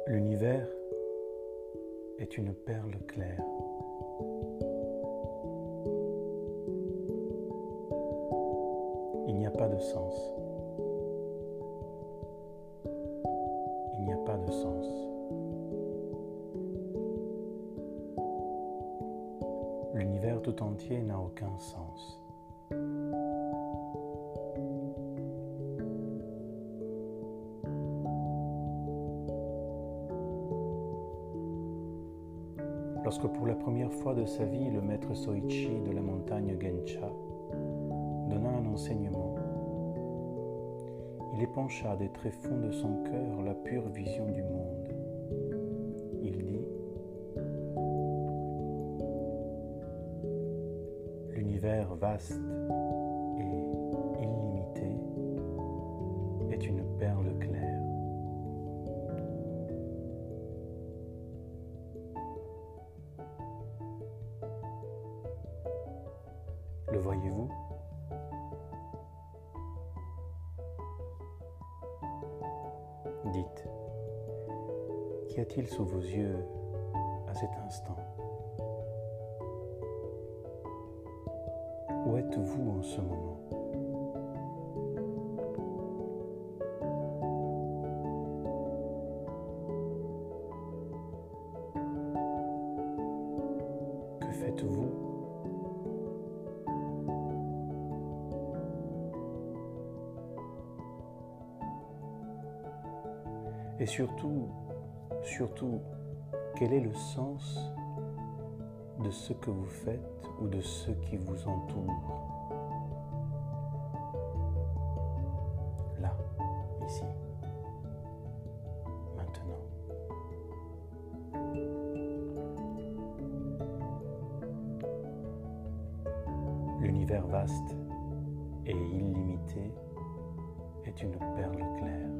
L'univers est une perle claire. Il n'y a pas de sens. Il n'y a pas de sens. L'univers tout entier n'a aucun sens. Lorsque pour la première fois de sa vie, le maître Soichi de la montagne Gencha donna un enseignement, il épancha des tréfonds de son cœur la pure vision du monde. Il dit : l'univers vaste et illimité est une perle claire. Le voyez-vous ? Dites, qu'y a-t-il sous vos yeux à cet instant ? Où êtes-vous en ce moment ? Que faites-vous ? Et surtout, quel est le sens de ce que vous faites ou de ce qui vous entoure ? Là, ici, maintenant. L'univers vaste et illimité est une perle claire.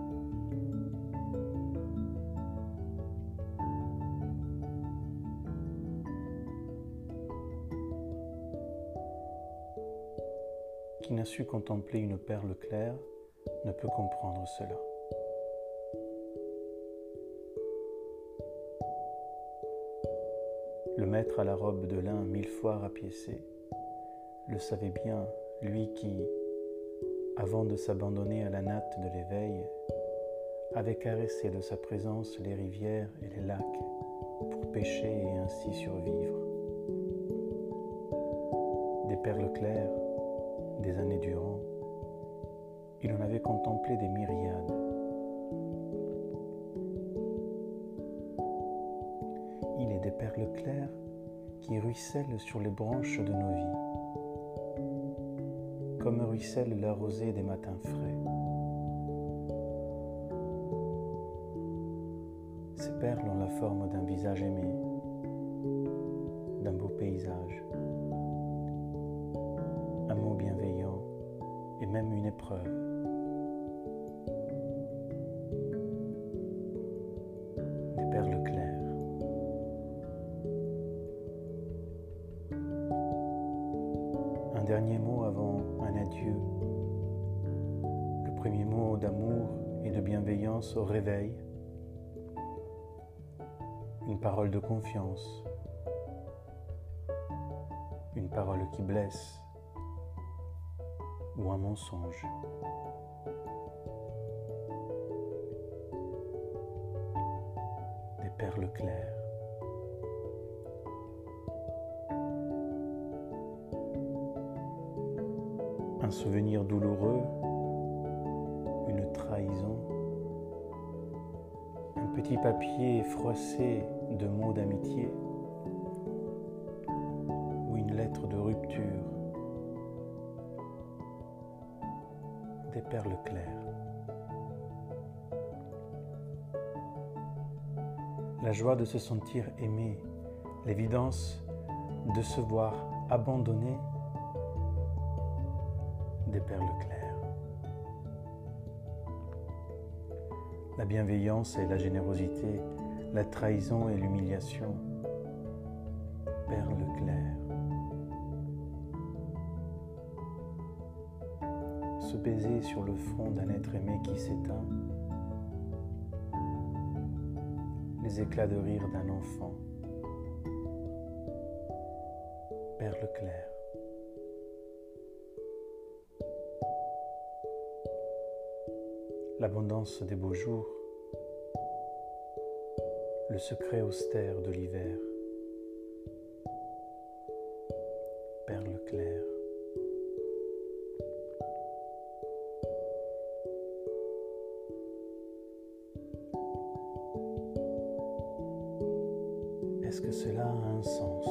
Qui n'a su contempler une perle claire ne peut comprendre cela. Le maître à la robe de lin 1000 fois rapiécée le savait bien, lui qui, avant de s'abandonner à la natte de l'éveil, avait caressé de sa présence les rivières et les lacs pour pêcher et ainsi survivre. Des perles claires, des années durant, il en avait contemplé des myriades. Il est des perles claires qui ruissellent sur les branches de nos vies, comme ruisselle la rosée des matins frais. Ces perles ont la forme d'un visage aimé, d'un beau paysage, un mot bienveillant et même une épreuve. Des perles claires. Un dernier mot avant un adieu. Le premier mot d'amour et de bienveillance au réveil. Une parole de confiance. Une parole qui blesse. Ou un mensonge. Des perles claires. Un souvenir douloureux, une trahison, un petit papier froissé de mots d'amitié ou une lettre de rupture. Des perles claires. La joie de se sentir aimé, l'évidence de se voir abandonné, des perles claires. La bienveillance et la générosité, la trahison et l'humiliation, perles claires. Ce baiser sur le front d'un être aimé qui s'éteint, les éclats de rire d'un enfant, perles claires. L'abondance des beaux jours, le secret austère de l'hiver, perles claires. Est-ce que cela a un sens?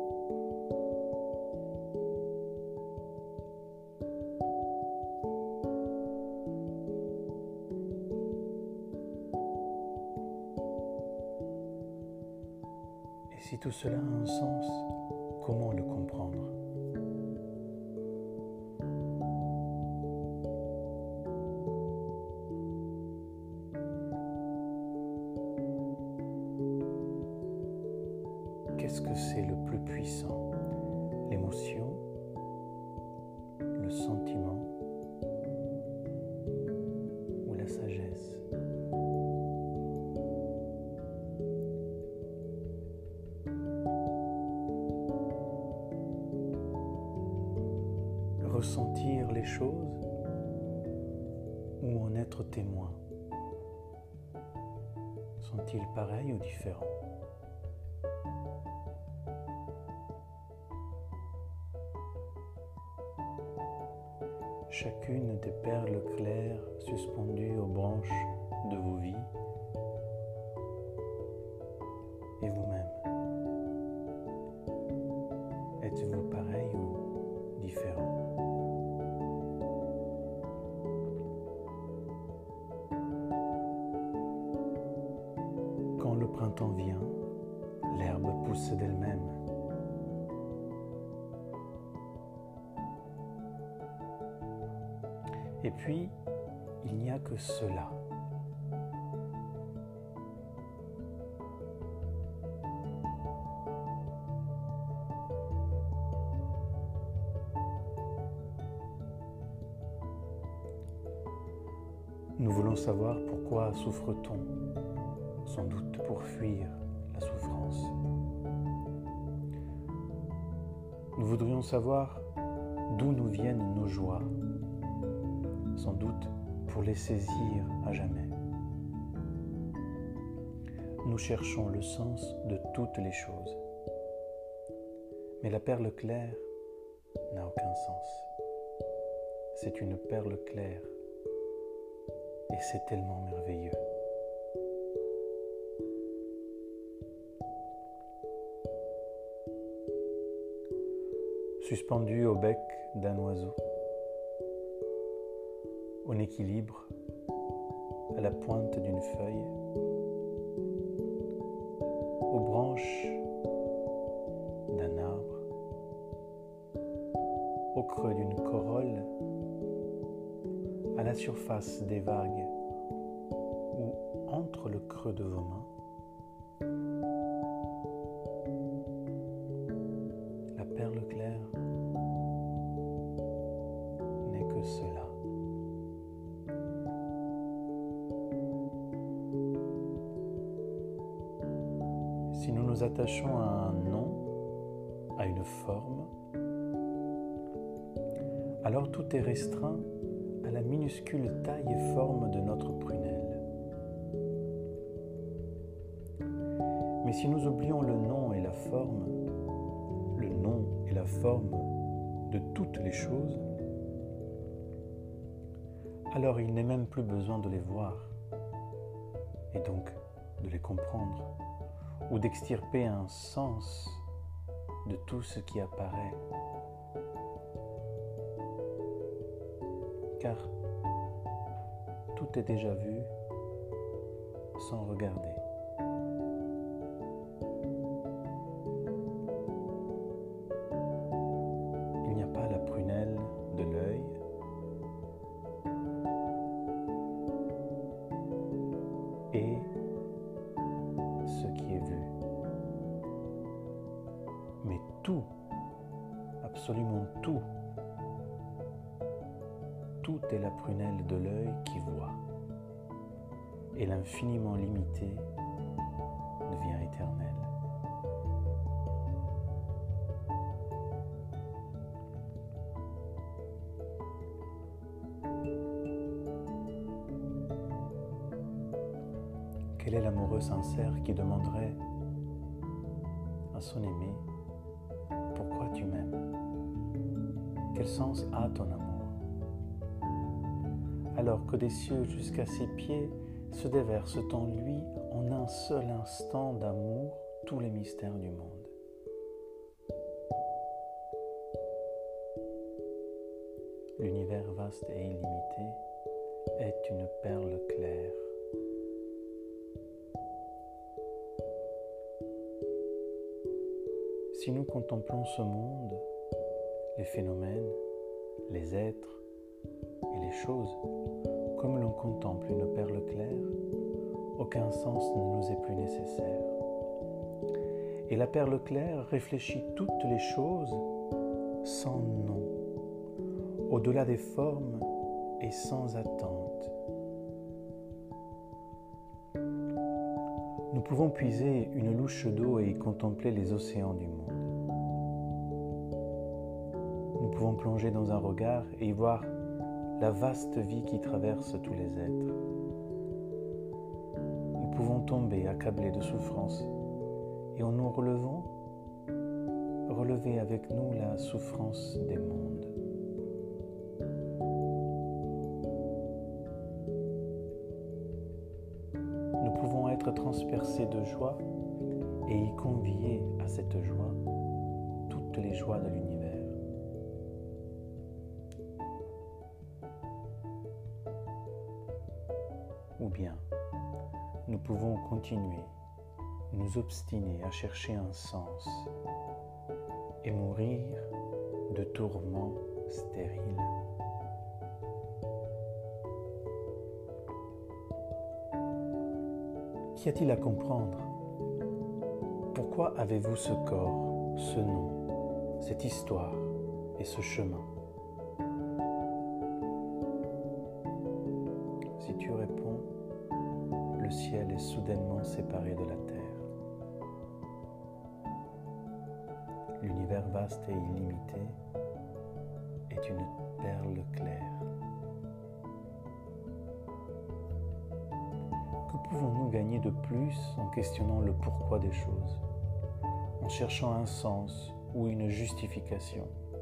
Et si tout cela a un sens, comment le comprendre? Qu'est-ce que c'est le plus puissant? L'émotion, le sentiment ou la sagesse? Ressentir les choses ou en être témoin? Sont-ils pareils ou différents? Chacune des perles claires suspendues aux branches de vos vies et vous-même. Êtes-vous pareil ou différent? Quand le printemps vient, l'herbe pousse d'elle-même. Et puis, il n'y a que cela. Nous voulons savoir pourquoi souffre-t-on, sans doute pour fuir la souffrance. Nous voudrions savoir d'où nous viennent nos joies, sans doute pour les saisir à jamais. Nous cherchons le sens de toutes les choses, mais la perle claire n'a aucun sens. C'est une perle claire et c'est tellement merveilleux. Suspendu au bec d'un oiseau, en équilibre, à la pointe d'une feuille, aux branches d'un arbre, au creux d'une corolle, à la surface des vagues ou entre le creux de vos mains, la perle claire n'est que cela. Si nous nous attachons à un nom, à une forme, alors tout est restreint à la minuscule taille et forme de notre prunelle. Mais si nous oublions le nom et la forme de toutes les choses, alors il n'est même plus besoin de les voir, et donc de les comprendre, ou d'extirper un sens de tout ce qui apparaît. Car tout est déjà vu sans regarder. Il n'y a pas la prunelle de l'œil, et ce qui est vu. Mais tout, absolument tout est la prunelle de l'œil qui voit, et l'infiniment limité devient éternel. Quel est l'amoureux sincère qui demanderait à son aimé « Pourquoi tu m'aimes ?» Quel sens a ton amour? Alors que des cieux jusqu'à ses pieds se déversent en lui en un seul instant d'amour tous les mystères du monde. L'univers vaste et illimité est une perle claire. Si nous contemplons ce monde, les phénomènes, les êtres et les choses, comme l'on contemple une perle claire, aucun sens ne nous est plus nécessaire. Et la perle claire réfléchit toutes les choses sans nom, au-delà des formes et sans attente. Nous pouvons puiser une louche d'eau et y contempler les océans du monde. Nous pouvons plonger dans un regard et y voir la vaste vie qui traverse tous les êtres. Nous pouvons tomber accablés de souffrance et en nous relevant, relever avec nous la souffrance des mondes. Nous pouvons être transpercés de joie et y convier à cette joie toutes les joies de l'univers. Ou bien, nous pouvons continuer, nous obstiner à chercher un sens et mourir de tourments stériles. Qu'y a-t-il à comprendre? Pourquoi avez-vous ce corps, ce nom, cette histoire et ce chemin? Si tu réponds, le ciel est soudainement séparé de la terre. L'univers vaste et illimité est une perle claire. Que pouvons-nous gagner de plus en questionnant le pourquoi des choses, en cherchant un sens ou une justification?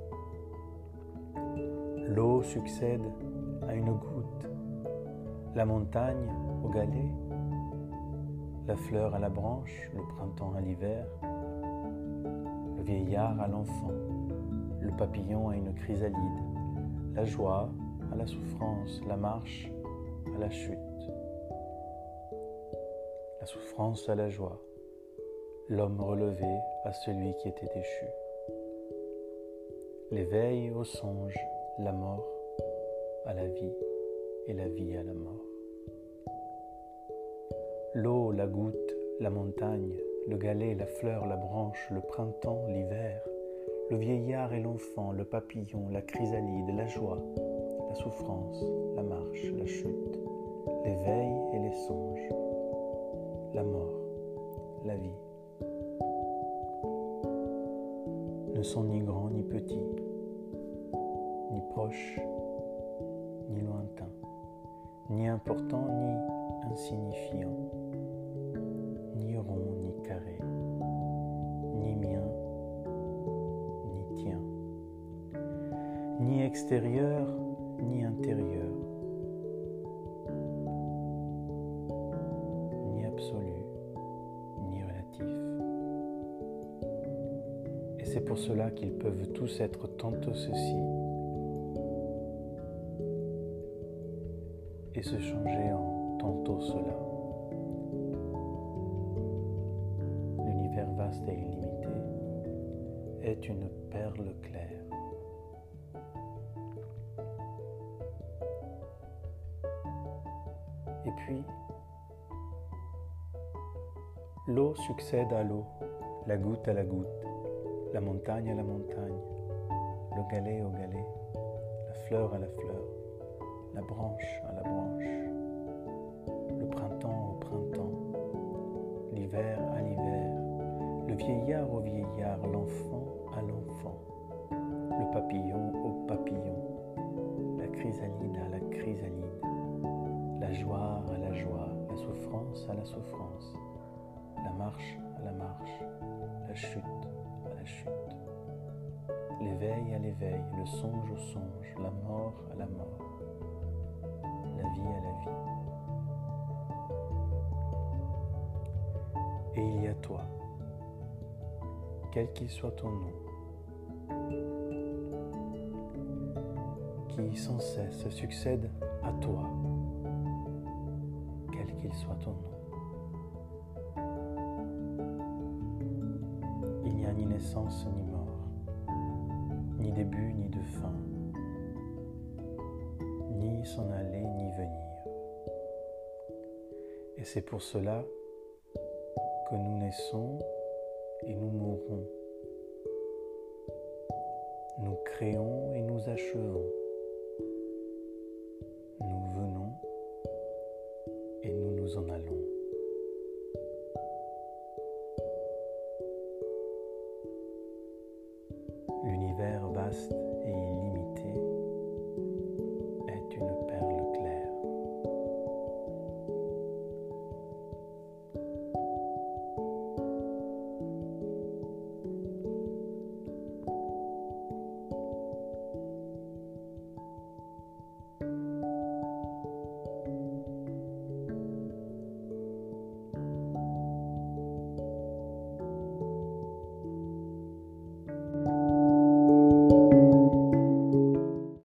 L'eau succède à une goutte, la montagne au galet, la fleur à la branche, le printemps à l'hiver, le vieillard à l'enfant, le papillon à une chrysalide, la joie à la souffrance, la marche à la chute, la souffrance à la joie, l'homme relevé à celui qui était déchu, l'éveil au songe, la mort à la vie et la vie à la mort. L'eau, la goutte, la montagne, le galet, la fleur, la branche, le printemps, l'hiver, le vieillard et l'enfant, le papillon, la chrysalide, la joie, la souffrance, la marche, la chute, l'éveil et les songes, la mort, la vie, ne sont ni grands ni petits, ni proches ni lointains, ni importants ni insignifiants, ni rond ni carré, ni mien ni tien, ni extérieur ni intérieur, ni absolu ni relatif. Et c'est pour cela qu'ils peuvent tous être tantôt ceci et se changer en tantôt cela. L'univers vaste et illimité est une perle claire. Et puis, l'eau succède à l'eau, la goutte à la goutte, la montagne à la montagne, le galet au galet, la fleur à la fleur, la branche à la branche, le printemps au printemps, l'hiver à l'hiver. vieillard au vieillard, l'enfant à l'enfant, le papillon au papillon, la chrysalide à la chrysalide, la joie à la joie, la souffrance à la souffrance, la marche à la marche, la chute à la chute, l'éveil à l'éveil, le songe au songe, la mort à la mort, la vie à la vie. Et il y a toi, quel qu'il soit ton nom, qui sans cesse succède à toi, quel qu'il soit ton nom. Il n'y a ni naissance ni mort, ni début ni de fin, ni s'en aller ni venir. Et c'est pour cela que nous naissons et nous mourons. Nous créons et nous achevons. Nous venons et nous nous en allons.